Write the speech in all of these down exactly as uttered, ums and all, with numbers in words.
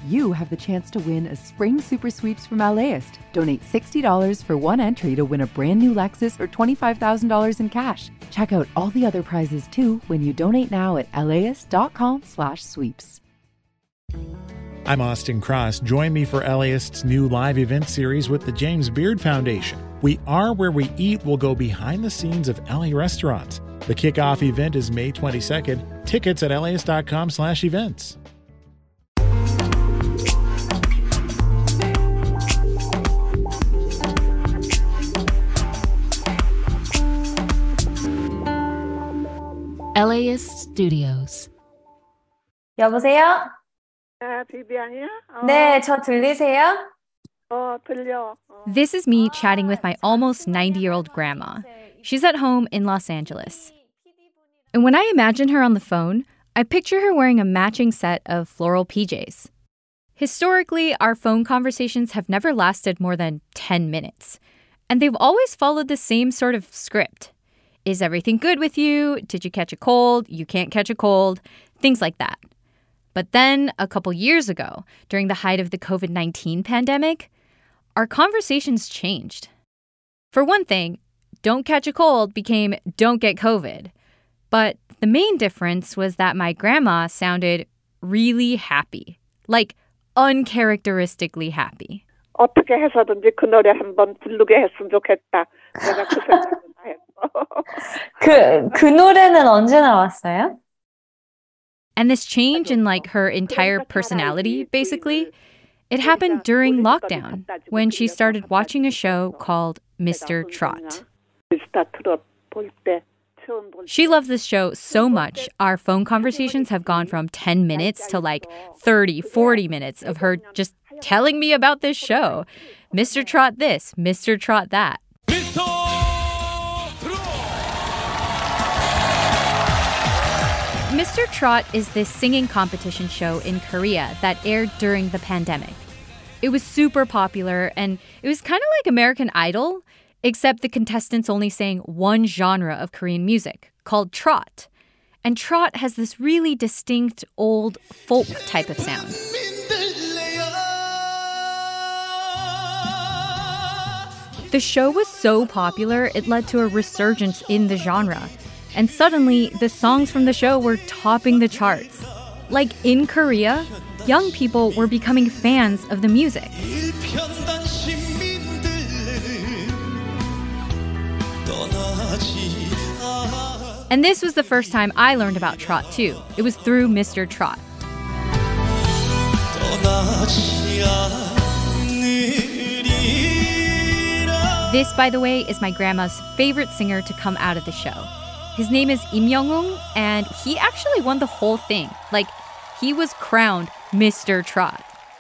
you have the chance to win a spring super sweeps from LAist. Donate sixty dollars for one entry to win a brand new Lexus or twenty-five thousand dollars in cash. Check out all the other prizes too when you donate now at laist.com slash sweeps. I'm Austin Cross. Join me for LAist's new live event series with the James Beard Foundation. We Are Where We Eat will go behind the scenes of L A restaurants. The kickoff event is May twenty-second. Tickets at laist.com slash events. LAist Studios. 여보세요? 아, 비비안이야? 어. 네, 저 들리세요? 어, 들려. 어. This is me chatting with my almost ninety-year-old grandma. She's at home in Los Angeles. And when I imagine her on the phone, I picture her wearing a matching set of floral P Js. Historically, our phone conversations have never lasted more than ten minutes. And they've always followed the same sort of script. Is everything good with you? Did you catch a cold? You can't catch a cold. Things like that. But then, a couple years ago, during the height of the covid nineteen pandemic, our conversations changed. For one thing, don't catch a cold became don't get COVID. But the main difference was that my grandma sounded really happy. Like, uncharacteristically happy. 어떻게 해서든지 그 노래 한번 부르게 했으면 좋겠다. 내가 그 생각을 다 했어. 그, 그 노래는 언제 나왔어요? And this change in like her entire personality, basically, it happened during lockdown when she started watching a show called Mister Trot. She loves this show so much, our phone conversations have gone from ten minutes to like thirty, forty minutes of her just telling me about this show. Mister Trot this, Mister Trot that. Mister Trot is this singing competition show in Korea that aired during the pandemic. It was super popular, and it was kind of like American Idol, except the contestants only sang one genre of Korean music, called trot. And trot has this really distinct, old, folk type of sound. The show was so popular, it led to a resurgence in the genre. And suddenly, the songs from the show were topping the charts. Like in Korea, young people were becoming fans of the music. And this was the first time I learned about trot, too. It was through Mister Trot. This, by the way, is my grandma's favorite singer to come out of the show. His name is Im Young-woong, and he actually won the whole thing. Like, he was crowned Mister Trot.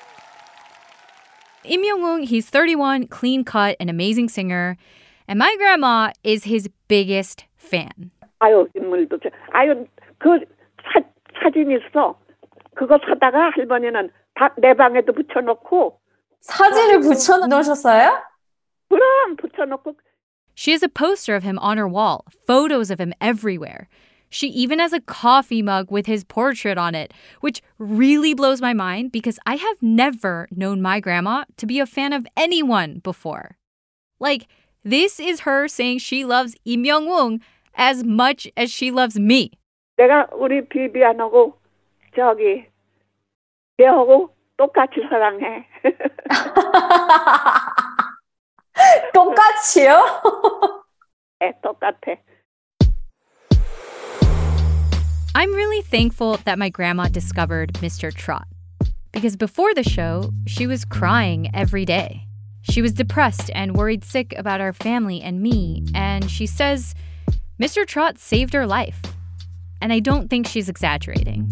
Im Young-woong, he's thirty-one, clean-cut, an amazing singer. And my grandma is his biggest fan. 아유, 인물도 아유, 그 사, 사진 있어. 그거 사다가 할머니는 다, 내 방에도 붙여놓고. 사진을 붙여놓으셨어요? 그럼 붙여놓고. She has a poster of him on her wall, photos of him everywhere. She even has a coffee mug with his portrait on it, which really blows my mind because I have never known my grandma to be a fan of anyone before. Like, this is her saying she loves Im Young-woong as much as she loves me. 내가 우리 비비안하고 저기 배하고 똑같이 사랑해. 똑같이요? 네, 똑같아. I'm really thankful that my grandma discovered Mister Trot. Because before the show, she was crying every day. She was depressed and worried sick about our family and me, and she says Mister Trot saved her life. And I don't think she's exaggerating.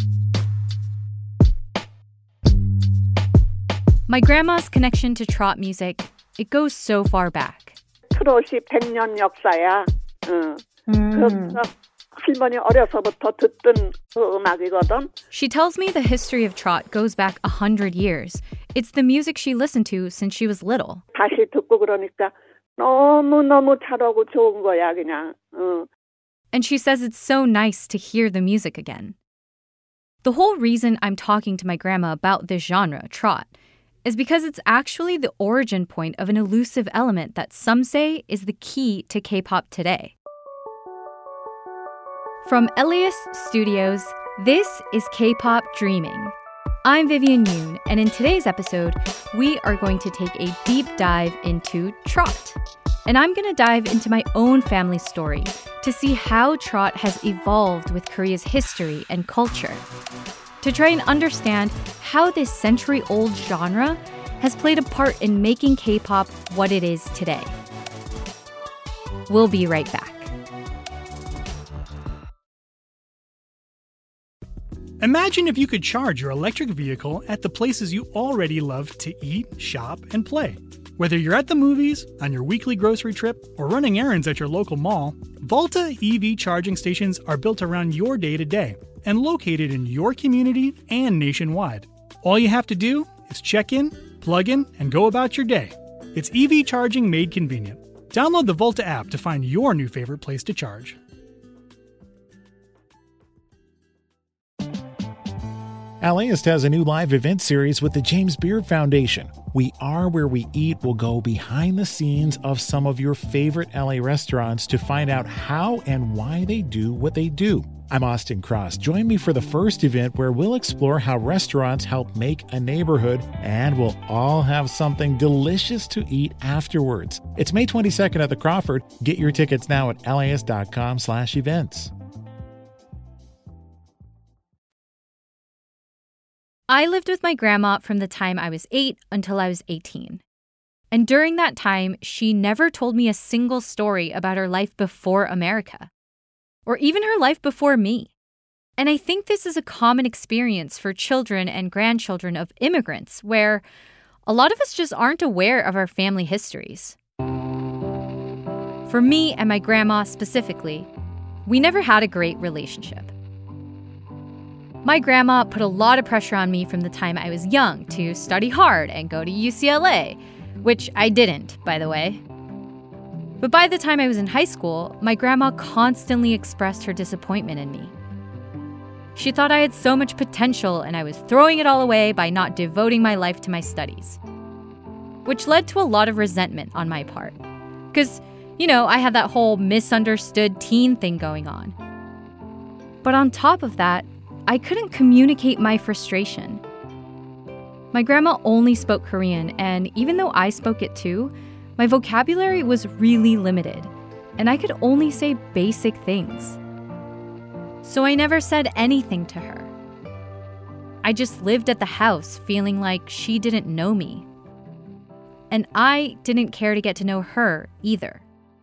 My grandma's connection to trot music, it goes so far back. 트롯이 백 년 역사야. 응. 음. 할머니 어려서부터 듣던 그 음악이거든. She tells me the history of trot goes back a hundred years. It's the music she listened to since she was little. 다시 듣고 그러니까 너무너무 잘하고 좋은 거야, 그냥. 응. And she says it's so nice to hear the music again. The whole reason I'm talking to my grandma about this genre, trot, is because it's actually the origin point of an elusive element that some say is the key to K-pop today. From Elias Studios, this is K-pop Dreaming. I'm Vivian Yoon, and in today's episode, we are going to take a deep dive into trot. And I'm going to dive into my own family story to see how trot has evolved with Korea's history and culture, to try and understand how this century-old genre has played a part in making K-pop what it is today. We'll be right back. Imagine if you could charge your electric vehicle at the places you already love to eat, shop, and play. Whether you're at the movies, on your weekly grocery trip, or running errands at your local mall, Volta E V charging stations are built around your day-to-day and located in your community and nationwide. All you have to do is check in, plug in, and go about your day. It's E V charging made convenient. Download the Volta app to find your new favorite place to charge. LAist has a new live event series with the James Beard Foundation. We Are Where We Eat will go behind the scenes of some of your favorite L A restaurants to find out how and why they do what they do. I'm Austin Cross. Join me for the first event where we'll explore how restaurants help make a neighborhood, and we'll all have something delicious to eat afterwards. It's May twenty-second at the Crawford. Get your tickets now at laist.com slash events. I lived with my grandma from the time I was eight until I was eighteen. And during that time, she never told me a single story about her life before America, or even her life before me. And I think this is a common experience for children and grandchildren of immigrants, where a lot of us just aren't aware of our family histories. For me and my grandma specifically, we never had a great relationship. My grandma put a lot of pressure on me from the time I was young to study hard and go to U C L A, which I didn't, by the way. But by the time I was in high school, my grandma constantly expressed her disappointment in me. She thought I had so much potential and I was throwing it all away by not devoting my life to my studies, which led to a lot of resentment on my part. Because, you know, I had that whole misunderstood teen thing going on. But on top of that, I couldn't communicate my frustration. My grandma only spoke Korean, and even though I spoke it too, my vocabulary was really limited, and I could only say basic things. So I never said anything to her. I just lived at the house feeling like she didn't know me. And I didn't care to get to know her either.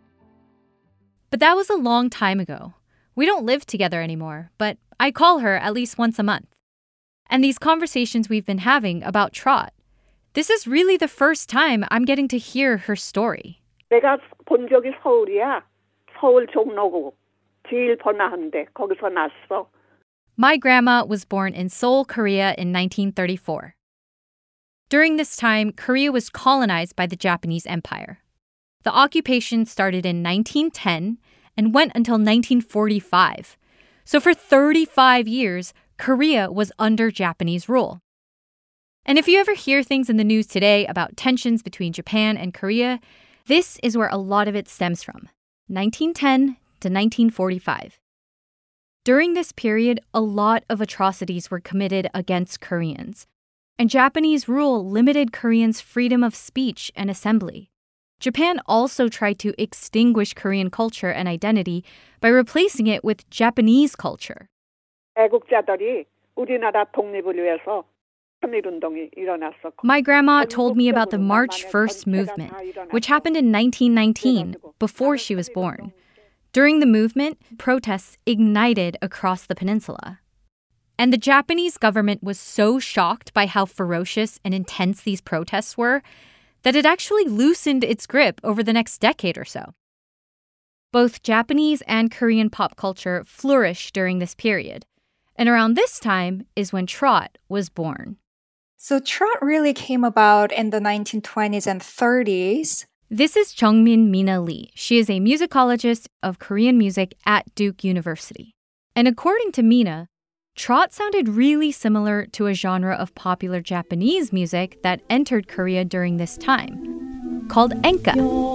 But that was a long time ago. We don't live together anymore, but I call her at least once a month. And these conversations we've been having about trot, this is really the first time I'm getting to hear her story. 내가 본 적이 서울이야. 서울 종로구 제일 번화한데 거기서 났어. My grandma was born in Seoul, Korea in nineteen thirty-four. During this time, Korea was colonized by the Japanese Empire. The occupation started in nineteen ten and went until nineteen forty-five. So for thirty-five years, Korea was under Japanese rule. And if you ever hear things in the news today about tensions between Japan and Korea, this is where a lot of it stems from, nineteen ten to nineteen forty-five. During this period, a lot of atrocities were committed against Koreans, and Japanese rule limited Koreans' freedom of speech and assembly. Japan also tried to extinguish Korean culture and identity by replacing it with Japanese culture. 애국자들이 우리나라 독립을 위해서 삼일운동이 일어났어. My grandma told me about the March first movement, which happened in nineteen nineteen, before she was born. During the movement, protests ignited across the peninsula. And the Japanese government was so shocked by how ferocious and intense these protests were that it actually loosened its grip over the next decade or so. Both Japanese and Korean pop culture flourished during this period, and around this time is when trot was born. So trot really came about in the nineteen twenties and thirties. This is Jungmin Mina Lee. She is a musicologist of Korean music at Duke University. And according to Mina, trot sounded really similar to a genre of popular Japanese music that entered Korea during this time, called enka.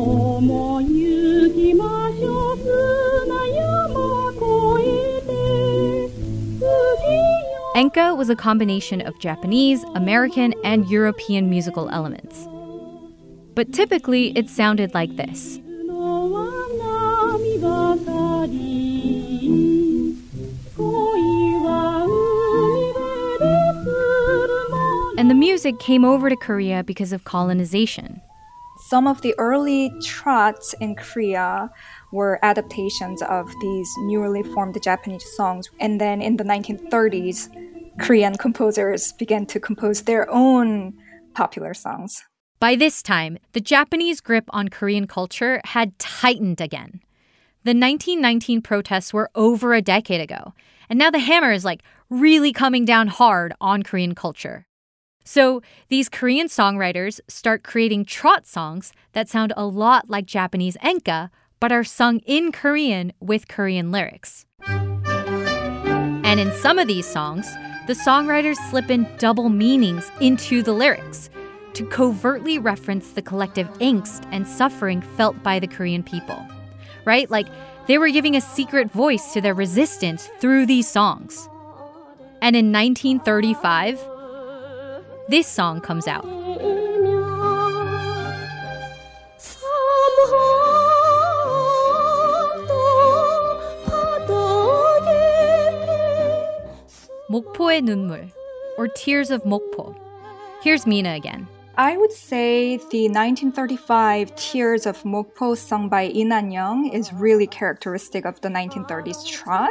Enka was a combination of Japanese, American, and European musical elements. But typically, it sounded like this. And the music came over to Korea because of colonization. Some of the early trots in Korea were adaptations of these newly formed Japanese songs. And then in the nineteen thirties, Korean composers began to compose their own popular songs. By this time, the Japanese grip on Korean culture had tightened again. The nineteen nineteen protests were over a decade ago, and now the hammer is like really coming down hard on Korean culture. So these Korean songwriters start creating trot songs that sound a lot like Japanese enka, but are sung in Korean with Korean lyrics. And in some of these songs, the songwriters slip in double meanings into the lyrics to covertly reference the collective angst and suffering felt by the Korean people. Right? Like they were giving a secret voice to their resistance through these songs. And in nineteen thirty-five, this song comes out. 목포의 눈물, or Tears of Mokpo. Here's Mina again. I would say the nineteen thirty-five Tears of Mokpo sung by Lee Nan-young is really characteristic of the nineteen thirties trot.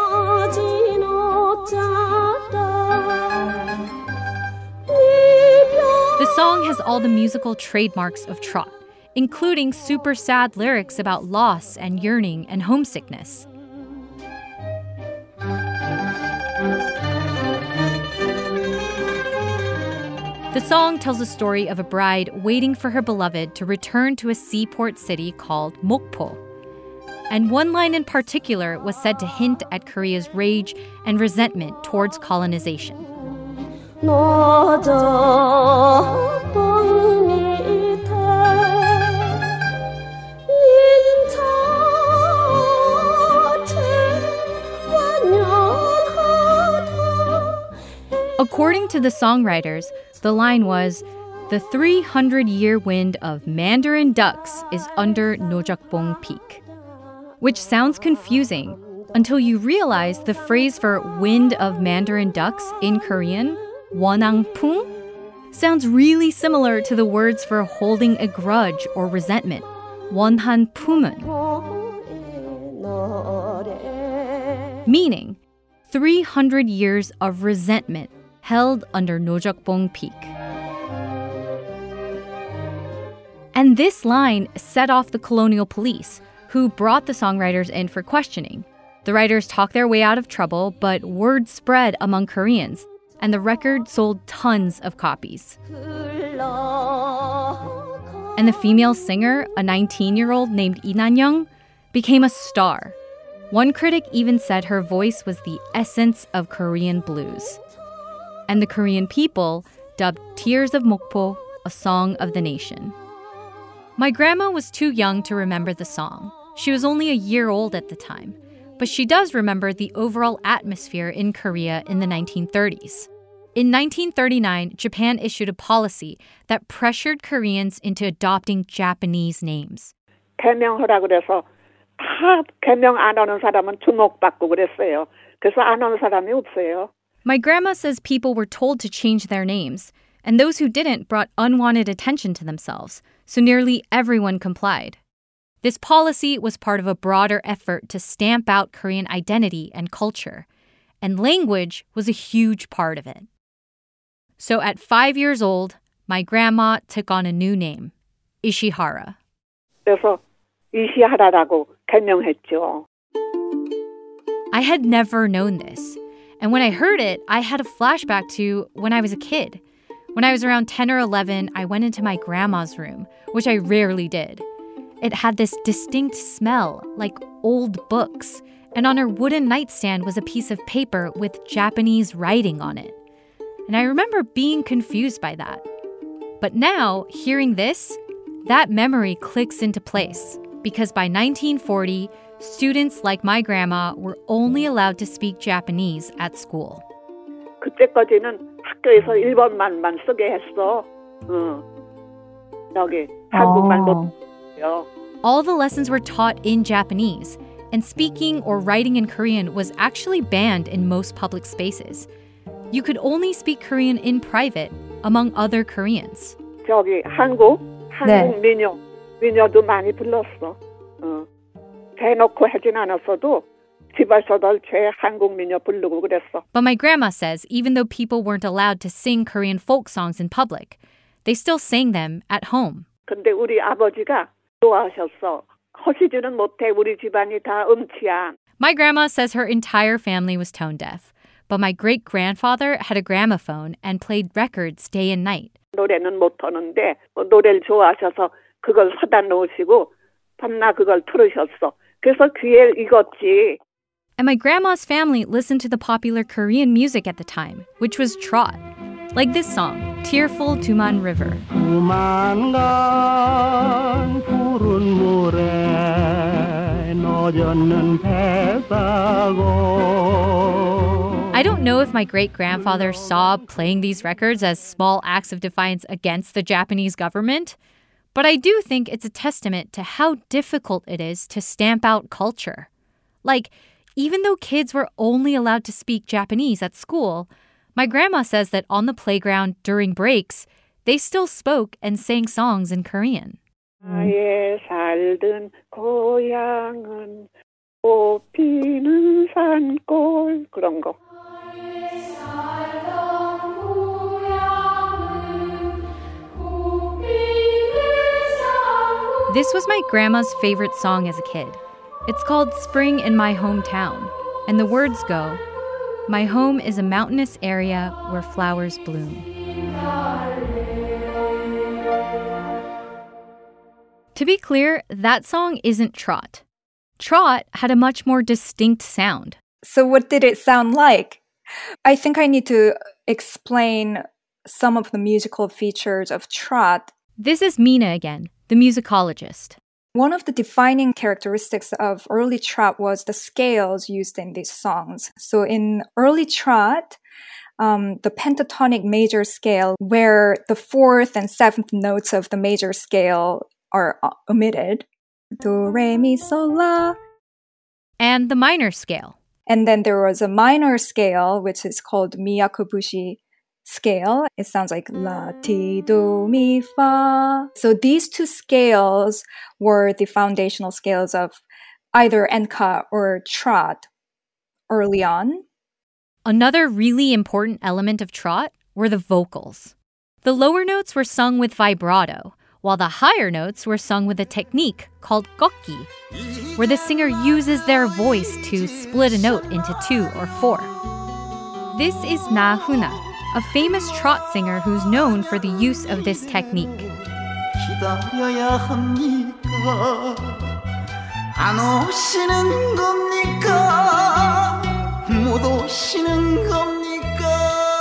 The song has all the musical trademarks of trot, including super sad lyrics about loss and yearning and homesickness. The song tells a story of a bride waiting for her beloved to return to a seaport city called Mokpo. And one line in particular was said to hint at Korea's rage and resentment towards colonization. According to the songwriters, the line was, "The three hundred year wind of Mandarin ducks is under Nojokbong Peak," which sounds confusing until you realize the phrase for wind of Mandarin ducks in Korean, 원앙풍, sounds really similar to the words for holding a grudge or resentment, 원한품은, meaning three hundred years of resentment held under Nojokbong Peak. And this line set off the colonial police, who brought the songwriters in for questioning. The writers talked their way out of trouble, but word spread among Koreans, and the record sold tons of copies. And the female singer, a nineteen-year-old named Lee Nan-young, became a star. One critic even said her voice was the essence of Korean blues. And the Korean people dubbed Tears of Mokpo a song of the nation. My grandma was too young to remember the song. She was only a year old at the time, but she does remember the overall atmosphere in Korea in the nineteen thirties. In nineteen thirty-nine, Japan issued a policy that pressured Koreans into adopting Japanese names. 개명하라 그래서 다 개명 안 하는 사람은 주목받고 그랬어요. 그래서 안 하는 사람이 없어요. My grandma says people were told to change their names, and those who didn't brought unwanted attention to themselves, so nearly everyone complied. This policy was part of a broader effort to stamp out Korean identity and culture, and language was a huge part of it. So at five years old, my grandma took on a new name, Ishihara. 그래서 이시하라라고 개명했죠. I had never known this. And when I heard it, I had a flashback to when I was a kid. When I was around ten or eleven, I went into my grandma's room, which I rarely did. It had this distinct smell, like old books, and on her wooden nightstand was a piece of paper with Japanese writing on it. And I remember being confused by that. But now, hearing this, that memory clicks into place, because by nineteen forty, students like my grandma were only allowed to speak Japanese at school. 그때까지는 학교에서 일본말만 쓰게 했어. 응. 여기 한국말 못해요. All the lessons were taught in Japanese, and speaking or writing in Korean was actually banned in most public spaces. You could only speak Korean in private among other Koreans. 저기 한국, 한국 민요, 민요도 많이 불렀어. 어. 대놓고 하진 않았어도 집에서도 제 한국 민요 부르고 그랬어. But my grandma says even though people weren't allowed to sing Korean folk songs in public, they still sang them at home. 근데 우리 아버지가 좋아하셨어. 허시지는 못해. 우리 집안이 다 음치야. My grandma says her entire family was tone deaf, but my great-grandfather had a gramophone and played records day and night. 노래는 못하는데 노래를 좋아하셔서 그걸 사다 놓으시고 밤낮 그걸 틀으셨어. 그래서 귀에 익었지. And my grandma's family listened to the popular Korean music at the time, which was trot. Like this song, Tearful Tuman River. I don't know if my great-grandfather saw playing these records as small acts of defiance against the Japanese government, but I do think it's a testament to how difficult it is to stamp out culture. Like, even though kids were only allowed to speak Japanese at school, my grandma says that on the playground during breaks, they still spoke and sang songs in Korean. 나의 살던 고향은 꽃피는 산골 그런 거. This was my grandma's favorite song as a kid. It's called Spring in My Hometown, and the words go, "My home is a mountainous area where flowers bloom." To be clear, that song isn't trot. Trot had a much more distinct sound. So what did it sound like? I think I need to explain some of the musical features of trot. This is Mina again, the musicologist. One of the defining characteristics of early trot was the scales used in these songs. So in early trot, um, the pentatonic major scale, where the fourth and seventh notes of the major scale are omitted, do, re, mi, sol, la. And the minor scale. And then there was a minor scale, which is called Miyakobushi scale. It sounds like la, ti, do, mi, fa. So these two scales were the foundational scales of either enka or trot early on. Another really important element of trot were the vocals. The lower notes were sung with vibrato, while the higher notes were sung with a technique called gokki, where the singer uses their voice to split a note into two or four. This is Na Huna, a famous trot singer who's known for the use of this technique. 기다려야 합니까? 안 오시는 겁니까? 못 오시는 겁니까?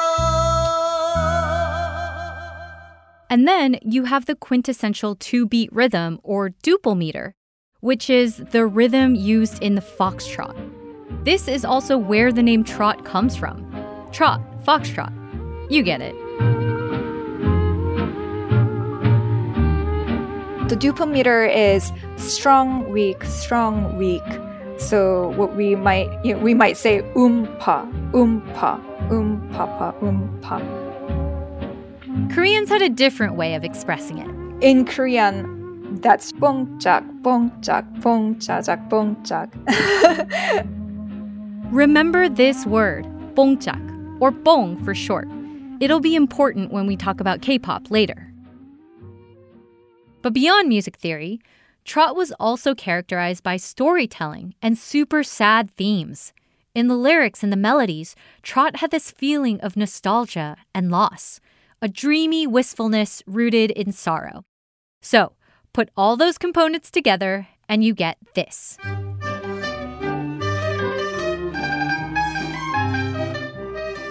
And then you have the quintessential two-beat rhythm, or duple meter, which is the rhythm used in the foxtrot. This is also where the name trot comes from. Trot, foxtrot. You get it. The duple meter is strong, weak, strong, weak. So what we might you know, we might say um-pa, um-pa, um-pa-pa, um-pa. Koreans had a different way of expressing it. In Korean, that's 뽕짝, 뽕짝, 뽕짜작, 뽕짝. Remember this word, 뽕짝, or 뽕 for short. It'll be important when we talk about K-pop later. But beyond music theory, trot was also characterized by storytelling and super sad themes. In the lyrics and the melodies, trot had this feeling of nostalgia and loss, a dreamy wistfulness rooted in sorrow. So, put all those components together and you get this.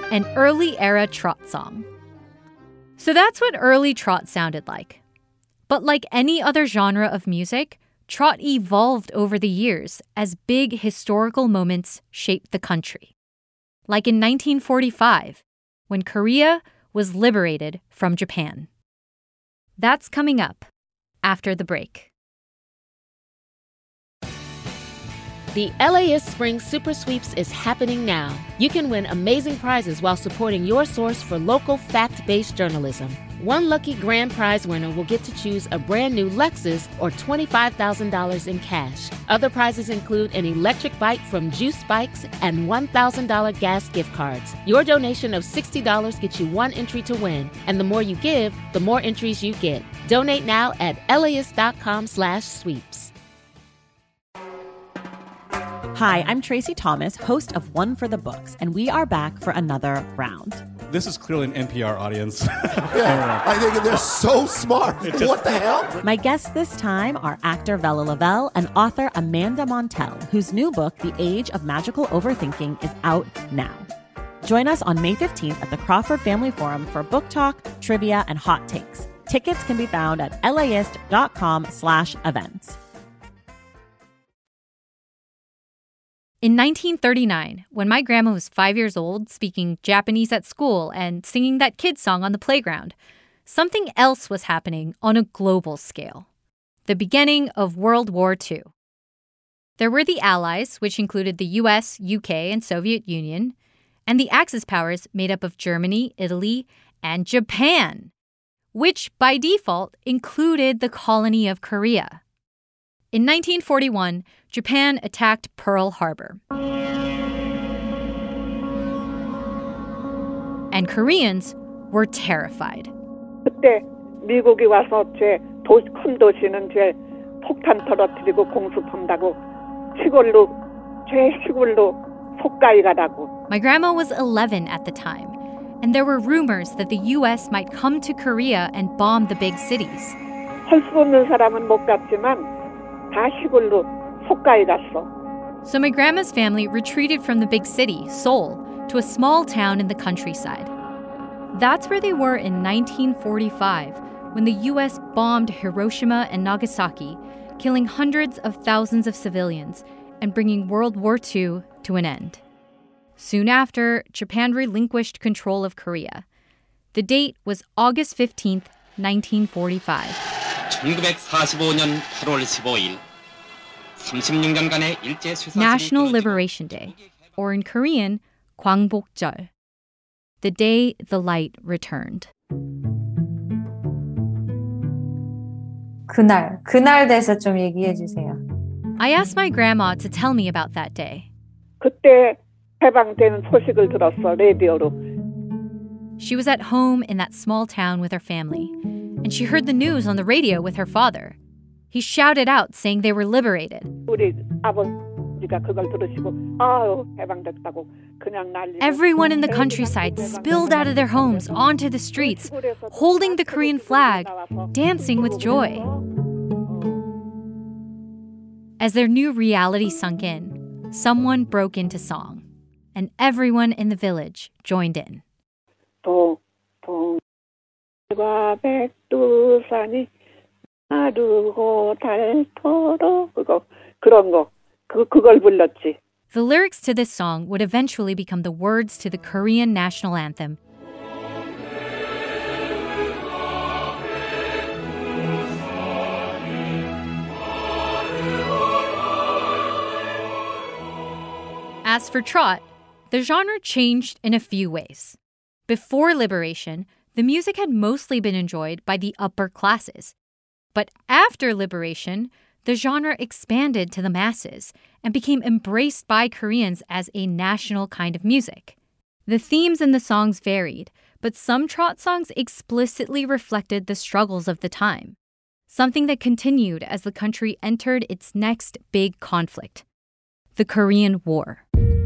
an early era trot song. So that's what early trot sounded like. But like any other genre of music, trot evolved over the years as big historical moments shaped the country. Like in nineteen forty-five, when Korea was liberated from Japan. That's coming up after the break. The LAist Spring Super Sweeps is happening now. You can win amazing prizes while supporting your source for local fact-based journalism. One lucky grand prize winner will get to choose a brand new Lexus or twenty-five thousand dollars in cash. Other prizes include an electric bike from Juice Bikes and one thousand dollars gas gift cards. Your donation of sixty dollars gets you one entry to win, and the more you give, the more entries you get. Donate now at LAist.com slash sweeps. Hi, I'm Tracy Thomas, host of One for the Books, and we are back for another round. This is clearly an N P R audience. Yeah, I think they're so smart. Just, what the hell? My guests this time are actor Vella Lavelle and author Amanda Montell, whose new book, The Age of Magical Overthinking, is out now. Join us on May fifteenth at the Crawford Family Forum for book talk, trivia, and hot takes. Tickets can be found at laist.com slash events. In nineteen thirty-nine, when my grandma was five years old, speaking Japanese at school and singing that kid song on the playground, something else was happening on a global scale. The beginning of World War Two. There were the Allies, which included the U S, U K, and Soviet Union, and the Axis powers made up of Germany, Italy, and Japan, which by default included the colony of Korea. In nineteen forty-one, Japan attacked Pearl Harbor. And Koreans were terrified. 그때 미국이 와서 제 도, 큰 도시는 제 폭탄 터뜨리고 공습한다고 시골로 제 시골로 속가이 가라고. My grandma was eleven at the time, and there were rumors that the U S might come to Korea and bomb the big cities. 할 수 없는 사람은 못 갔지만 다 시골로 속가이 갔어. So my grandma's family retreated from the big city, Seoul, to a small town in the countryside. That's where they were in nineteen forty-five, when the U S bombed Hiroshima and Nagasaki, killing hundreds of thousands of civilians and bringing World War Two to an end. Soon after, Japan relinquished control of Korea. The date was August fifteenth, nineteen forty-five. 천구백사십오년 팔월 십오일 삼십육 년간의 일제 쇠사슬이 National Liberation Day, or in Korean, 광복절. The day the light returned. 그날, 그날 대해서 좀 얘기해 주세요. I asked my grandma to tell me about that day. 그때 해방되는 소식을 들었어, 라디오로. She was at home in that small town with her family, and she heard the news on the radio with her father. He shouted out, saying they were liberated. 우리 아버지가 그걸 들으시고 아우 해방됐다고 그냥 난리. Everyone in the countryside spilled out of their homes onto the streets, holding the Korean flag, dancing with joy. As their new reality sunk in, someone broke into song, and everyone in the village joined in. 동과 백두산이 나르고 닳도록 그거 그런 거 그 그걸 불렀지. The lyrics to this song would eventually become the words to the Korean national anthem. As for trot, the genre changed in a few ways. Before liberation, the music had mostly been enjoyed by the upper classes. But after liberation, the genre expanded to the masses and became embraced by Koreans as a national kind of music. The themes in the songs varied, but some trot songs explicitly reflected the struggles of the time, something that continued as the country entered its next big conflict, the Korean War.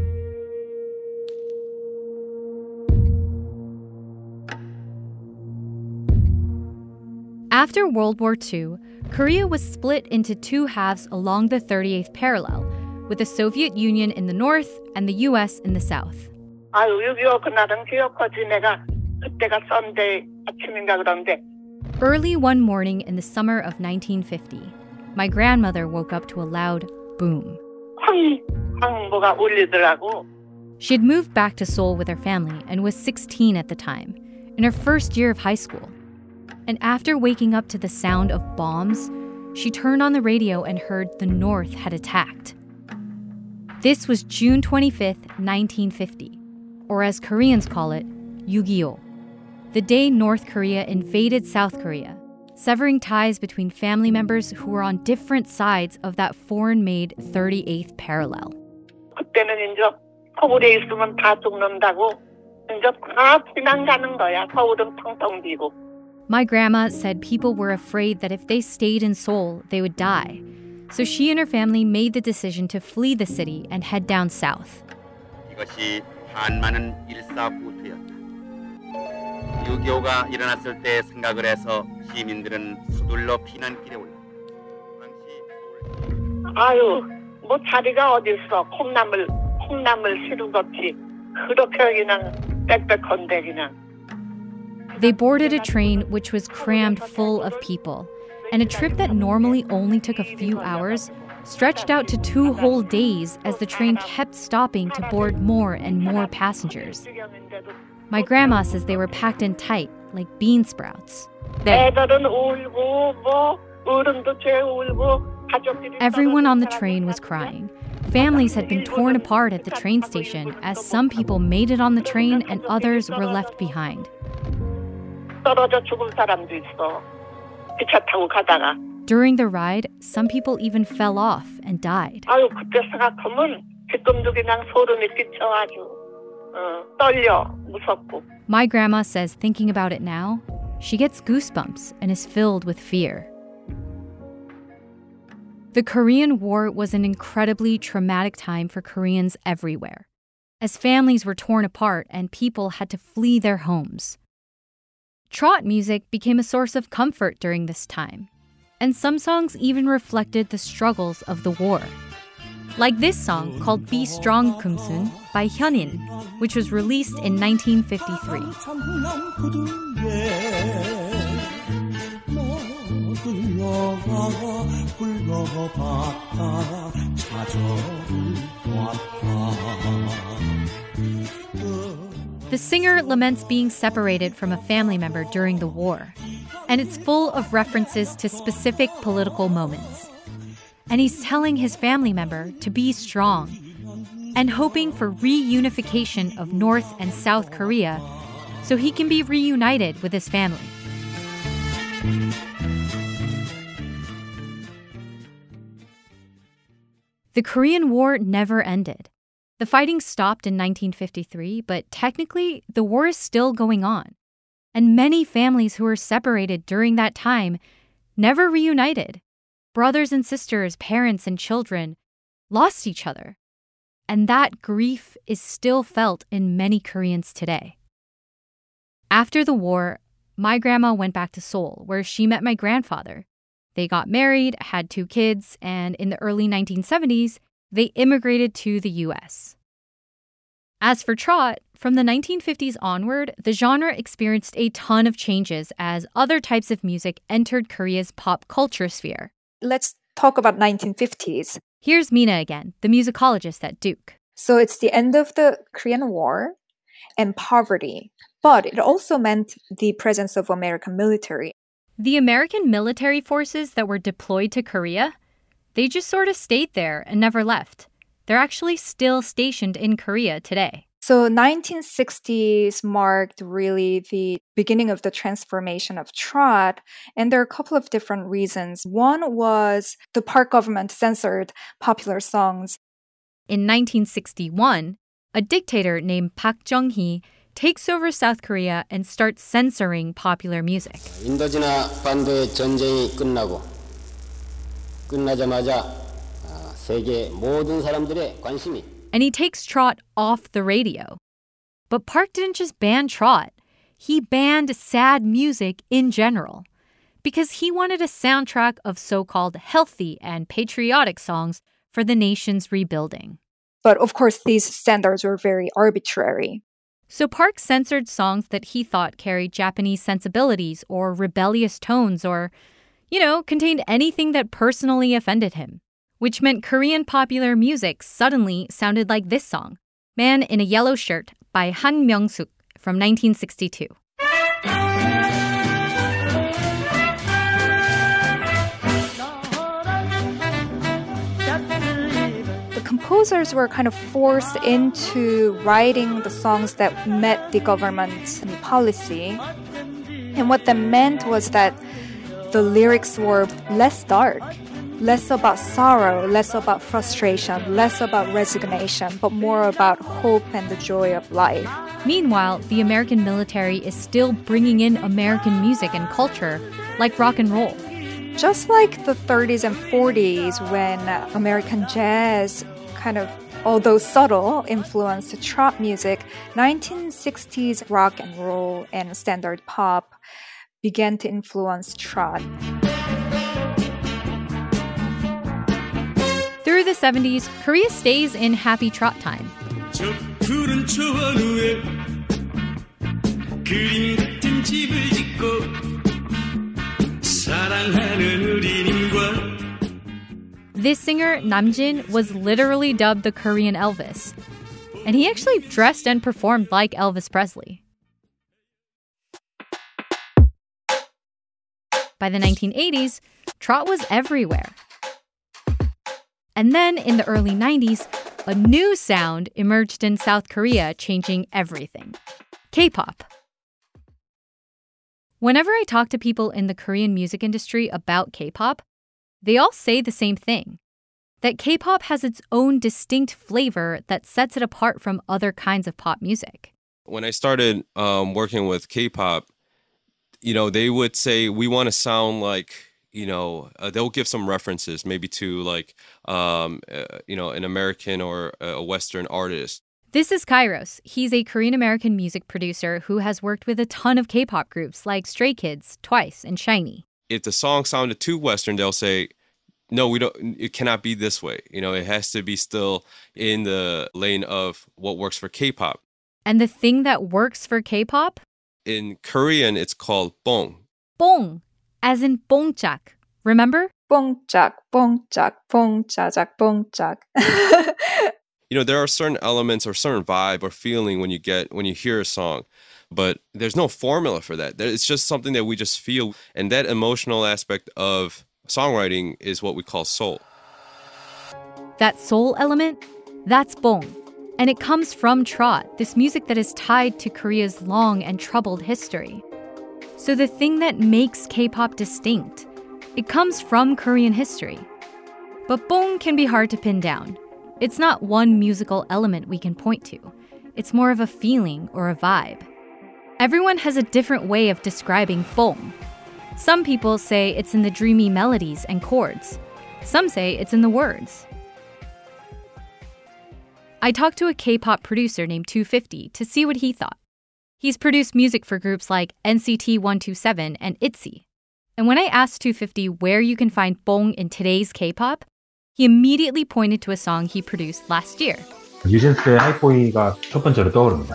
After World War Two, Korea was split into two halves along the thirty-eighth parallel, with the Soviet Union in the north and the U S in the south. 아유, 육이오 그날은 기억하지. 내가 그때가 썬데이 아침인가 그런데. Early one morning in the summer of nineteen fifty, my grandmother woke up to a loud boom. 황, 황보가 울리더라고. She had moved back to Seoul with her family and was sixteen at the time, in her first year of high school. And after waking up to the sound of bombs, she turned on the radio and heard the North had attacked. This was June twenty-fifth, nineteen fifty, or as Koreans call it, 육이오, the day North Korea invaded South Korea, severing ties between family members who were on different sides of that foreign-made thirty-eighth parallel. 그때는 이제 서울에 있으면 다 죽는다고 이제 다 피난 가는 거야. 서울은 텅텅 비고. My grandma said people were afraid that if they stayed in Seoul, they would die. So she and her family made the decision to flee the city and head down south. 이것이 한많은 일사후퇴였다. 육이오가 일어났을 때 생각을 해서 시민들은 서둘러 피난길에 올랐다. 아유, 뭐 자리가 어디 있어? 콩나물, 콩나물 시루같이 그렇게 그냥 빽빽한데 그냥. They boarded a train which was crammed full of people, and a trip that normally only took a few hours stretched out to two whole days as the train kept stopping to board more and more passengers. My grandma says they were packed in tight, like bean sprouts. 애들은 울고 뭐 어른도 죄 울고 가족들이. Everyone on the train was crying. Families had been torn apart at the train station as some people made it on the train and others were left behind. 떨어져 죽은 사람도 있어. 기차 타고 가다가. During the ride, some people even fell off and died. 아유, 그때 생각하면 지금도 그냥 소름이 끼쳐 아주 어, 떨려 무섭고. My grandma says thinking about it now, she gets goosebumps and is filled with fear. The Korean War was an incredibly traumatic time for Koreans everywhere, as families were torn apart and people had to flee their homes. Trot music became a source of comfort during this time, and some songs even reflected the struggles of the war. Like this song called Be Strong Kumsun by Hyunin, which was released in nineteen fifty-three. The singer laments being separated from a family member during the war, and it's full of references to specific political moments. And he's telling his family member to be strong and hoping for reunification of North and South Korea so he can be reunited with his family. The Korean War never ended. The fighting stopped in nineteen fifty-three, but technically, the war is still going on. And many families who were separated during that time never reunited. Brothers and sisters, parents and children lost each other. And that grief is still felt in many Koreans today. After the war, my grandma went back to Seoul, where she met my grandfather. They got married, had two kids, and in the early nineteen seventies, they immigrated to the U S. As for trot, from the nineteen fifties onward, the genre experienced a ton of changes as other types of music entered Korea's pop culture sphere. Let's talk about nineteen fifties. Here's Mina again, the musicologist at Duke. So it's the end of the Korean War and poverty, but it also meant the presence of American military. The American military forces that were deployed to Korea, they just sort of stayed there and never left. They're actually still stationed in Korea today. So nineteen sixties marked really the beginning of the transformation of trot, and there are a couple of different reasons. One was the Park government censored popular songs. In nineteen sixty-one, a dictator named Park Chung-hee takes over South Korea and starts censoring popular music. 인도지나 반도의 전쟁이 끝나고 끝나자마자 세계 모든 사람들의 관심이 And he takes trot off the radio. But Park didn't just ban trot. He banned sad music in general because he wanted a soundtrack of so-called healthy and patriotic songs for the nation's rebuilding. But of course, these standards were very arbitrary. So Park censored songs that he thought carried Japanese sensibilities or rebellious tones or, you know, contained anything that personally offended him, which meant Korean popular music suddenly sounded like this song, Man in a Yellow Shirt by Han Myung-suk from nineteen sixty-two. Composers were kind of forced into writing the songs that met the government's policy. And what that meant was that the lyrics were less dark, less about sorrow, less about frustration, less about resignation, but more about hope and the joy of life. Meanwhile, the American military is still bringing in American music and culture, like rock and roll. Just like the thirties and forties when American jazz kind of, although subtle, influenced trot music, nineteen sixties rock and roll and standard pop began to influence trot. Through the seventies, Korea stays in happy trot time. This singer, Namjin, was literally dubbed the Korean Elvis. And he actually dressed and performed like Elvis Presley. By the nineteen eighties, trot was everywhere. And then in the early nineties, a new sound emerged in South Korea, changing everything. K-pop. Whenever I talk to people in the Korean music industry about K-pop, they all say the same thing, that K-pop has its own distinct flavor that sets it apart from other kinds of pop music. When I started um, working with K-pop, you know, they would say, we want to sound like, you know, uh, they'll give some references maybe to like, um, uh, you know, an American or a Western artist. This is Kairos. He's a Korean-American music producer who has worked with a ton of K-pop groups like Stray Kids, Twice, and SHINee. If the song sounded too Western, they'll say, no, we don't, it cannot be this way. You know, it has to be still in the lane of what works for K-pop. And the thing that works for K-pop? In Korean, it's called bong. Bong, as in bongchak. Remember? Bongchak, bongchak, bongchak, bongchak. You know, there are certain elements or certain vibe or feeling when you get, when you hear a song, but there's no formula for that. It's just something that we just feel. And that emotional aspect of songwriting is what we call soul. That soul element, that's bong. And it comes from trot, this music that is tied to Korea's long and troubled history. So the thing that makes K-pop distinct, it comes from Korean history. But bong can be hard to pin down. It's not one musical element we can point to. It's more of a feeling or a vibe. Everyone has a different way of describing bong. Some people say it's in the dreamy melodies and chords. Some say it's in the words. I talked to a K-pop producer named two fifty to see what he thought. He's produced music for groups like N C T one twenty-seven and ITZY. And when I asked two fifty where you can find bong in today's K-pop, he immediately pointed to a song he produced last year. 뉴진스의 하이보이가 첫 번째로 떠오릅니다.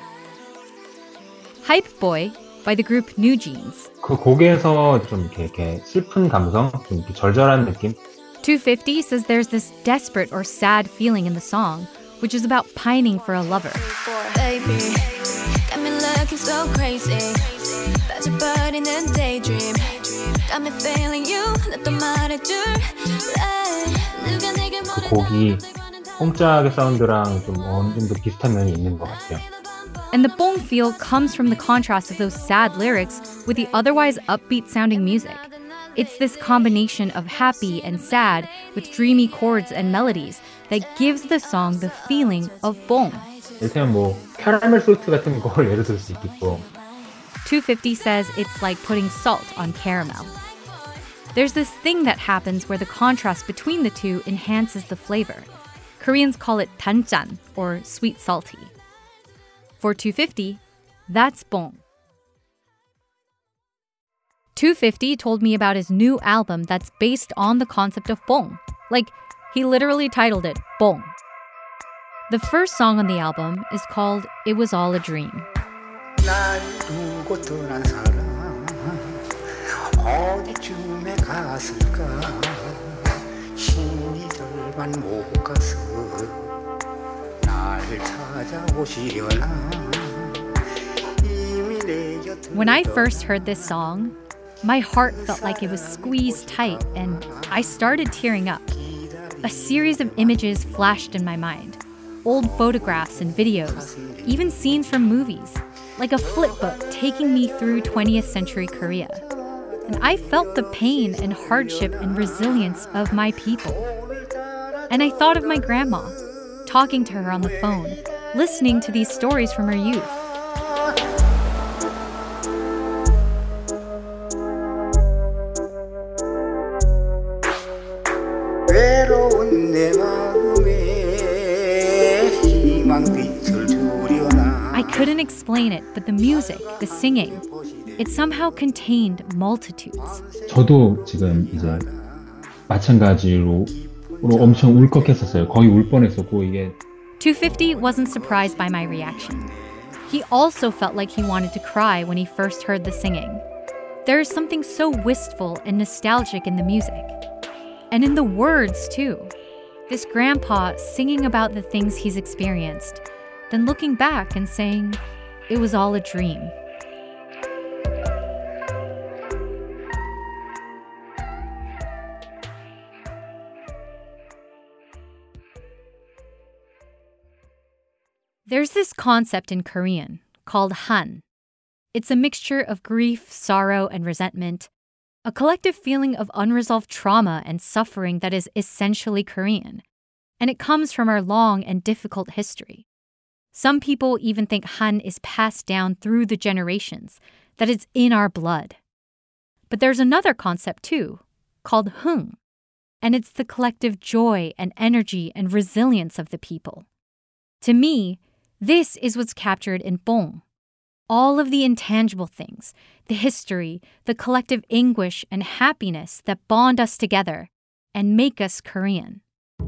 Hype Boy by the group New Jeans. 그 곡에서 좀 이렇게, 이렇게 슬픈 감성, 좀 이렇게 절절한 느낌. two fifty says there's this desperate or sad feeling in the song, which is about pining for a lover. Baby, got me looking so crazy. That's a bird in a daydream. Got me feeling you. 나도 말해줄래. 그 곡이 뽕짝의 사운드랑 좀 어느 정도 비슷한 면이 있는 것 같아요. And the bong feel comes from the contrast of those sad lyrics with the otherwise upbeat sounding music. It's this combination of happy and sad with dreamy chords and melodies that gives the song the feeling of bong. 그냥 뭐 캐러멜 소트 같은 걸 예를 들 수 있겠고. two fifty says it's like putting salt on caramel. There's this thing that happens where the contrast between the two enhances the flavor. Koreans call it danjan, or sweet salty. For two fifty, that's bong. two fifty told me about his new album that's based on the concept of bong. Like, he literally titled it Bong. The first song on the album is called It Was All a Dream. 날 두고 떠난 사람 어디쯤에 갔을까 신이들만 못 가서 날 찾아오시려나 이미 내 곁을 When I first heard this song, my heart felt like it was squeezed tight and I started tearing up. A series of images flashed in my mind. Old photographs and videos, even scenes from movies, like a flipbook taking me through twentieth century Korea. And I felt the pain and hardship and resilience of my people. And I thought of my grandma, talking to her on the phone, listening to these stories from her youth. 외로운 내 마음에 I couldn't explain it, but the music, the singing, it somehow contained multitudes. 저도 지금 이제 마찬가지로 엄청 울컥했었어요. 거의 울 뻔했었고 이게. two fifty wasn't surprised by my reaction. He also felt like he wanted to cry when he first heard the singing. There is something so wistful and nostalgic in the music. And in the words, too. This grandpa singing about the things he's experienced, then looking back and saying, it was all a dream. There's this concept in Korean called han. It's a mixture of grief, sorrow, and resentment, a collective feeling of unresolved trauma and suffering that is essentially Korean. And it comes from our long and difficult history. Some people even think han is passed down through the generations, that it's in our blood. But there's another concept too, called hung. And it's the collective joy and energy and resilience of the people. To me, this is what's captured in Bong. All of the intangible things, the history, the collective anguish and happiness that bond us together and make us Korean.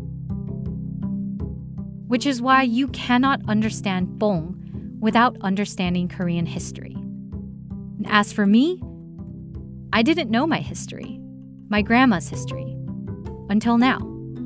Which is why you cannot understand Bong without understanding Korean history. And as for me, I didn't know my history, my grandma's history, until now.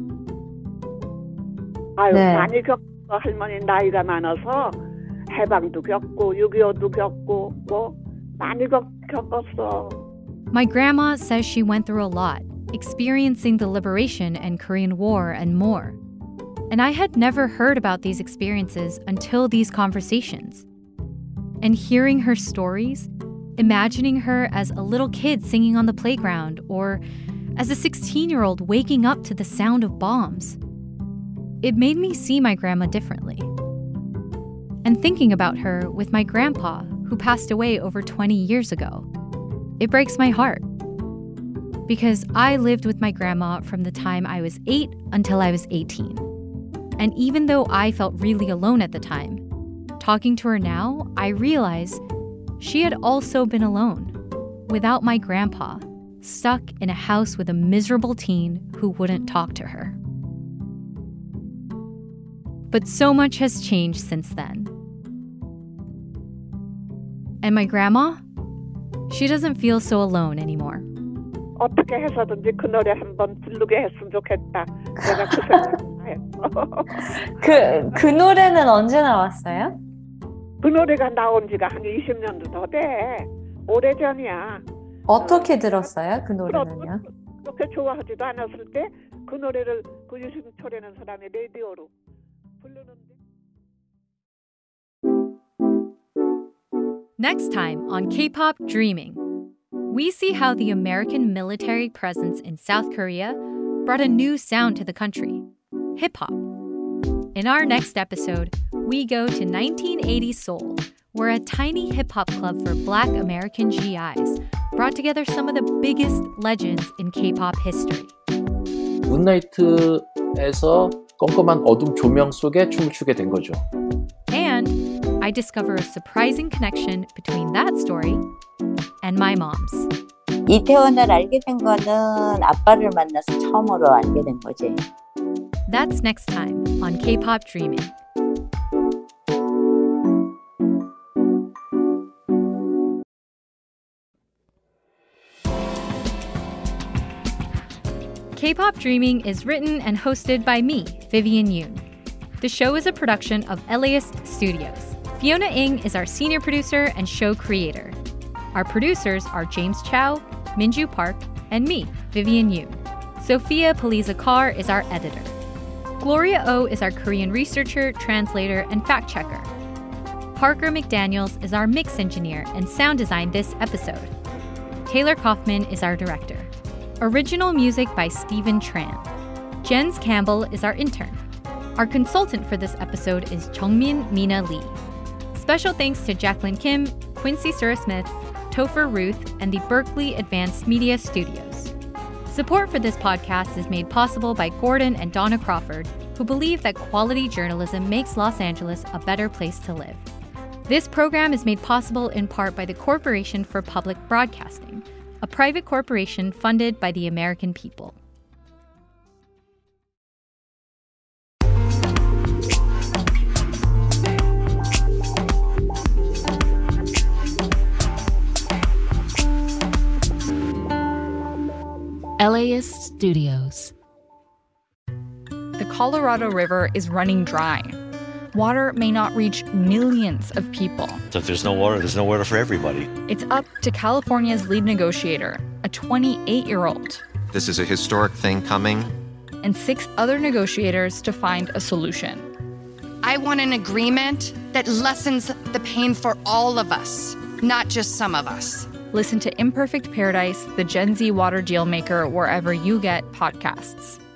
아유, 네. 많이 겪어 할머니 나이가 많아서 해방도 겪고 육이오도 겪고 뭐 많이 겪었어. My grandma says she went through a lot, experiencing the liberation and Korean War and more. And I had never heard about these experiences until these conversations. And hearing her stories, imagining her as a little kid singing on the playground or as a sixteen-year-old waking up to the sound of bombs, it made me see my grandma differently. And thinking about her with my grandpa, who passed away over twenty years ago, it breaks my heart. Because I lived with my grandma from the time I was eight until I was eighteen. And even though I felt really alone at the time, talking to her now, I realize she had also been alone, without my grandpa, stuck in a house with a miserable teen who wouldn't talk to her. But so much has changed since then. And my grandma? She doesn't feel so alone anymore. 어떻게 해서든지 그 노래 한번 부르게 했으면 좋겠다. 내가 그 생각을 했어. 그, 그 노래는 언제 나왔어요? 그 노래가 나온 지가 한 이십 년도 더 돼. 오래전이야. 어떻게 들었어요? 그 노래는요? 그렇게 좋아하지도 않았을 때 그 노래를 그 유승철이라는 사람이 라디오로 부르는데. Next time on K-pop Dreaming, we see how the American military presence in South Korea brought a new sound to the country, hip-hop. In our next episode, we go to nineteen eighties Seoul, where a tiny hip-hop club for Black American G Is brought together some of the biggest legends in K-pop history. 문나이트에서 껌껌한 어둠 조명 속에 춤을 추게 된 거죠. And I discover a surprising connection between that story and my mom's. 이태원을 알게 된 거는 아빠를 만나서 처음으로 알게 된 거지. That's next time on K-pop Dreaming. K-Pop Dreaming is written and hosted by me, Vivian Yoon. The show is a production of LAist Studios. Fiona Ng is our senior producer and show creator. Our producers are James Chow, Minju Park, and me, Vivian Yoon. Sophia Paliza-Carr is our editor. Gloria Oh is our Korean researcher, translator, and fact-checker. Parker McDaniels is our mix engineer and sound designed this episode. Taylor Kaufman is our director. Original music by Stephen Tran. Jens Campbell is our intern. Our consultant for this episode is Jungmin Mina Lee. Special thanks to Jacqueline Kim, Quincy Sura-Smith, Topher Ruth, and the Berkeley Advanced Media Studios. Support for this podcast is made possible by Gordon and Donna Crawford, who believe that quality journalism makes Los Angeles a better place to live. This program is made possible in part by the Corporation for Public Broadcasting, a private corporation funded by the American people. LAist Studios. The Colorado River is running dry. Water may not reach millions of people. So if there's no water, there's no water for everybody. It's up to California's lead negotiator, a twenty-eight-year-old. This is a historic thing coming. And six other negotiators to find a solution. I want an agreement that lessens the pain for all of us, not just some of us. Listen to Imperfect Paradise, the Gen Z water deal maker, wherever you get podcasts.